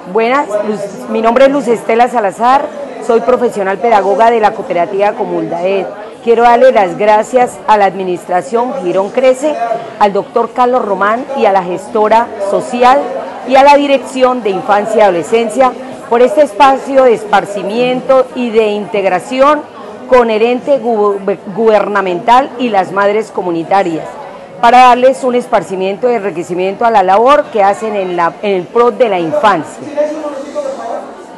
Buenas, mi nombre es Luz Estela Salazar, soy profesional pedagoga de la cooperativa Comuldaed. Quiero darle las gracias a la administración Girón Crece, al doctor Carlos Román y a la gestora social y a la dirección de Infancia y Adolescencia por este espacio de esparcimiento y de integración con el ente gubernamental y las madres comunitarias, para darles un esparcimiento de enriquecimiento a la labor que hacen en el pro de la infancia.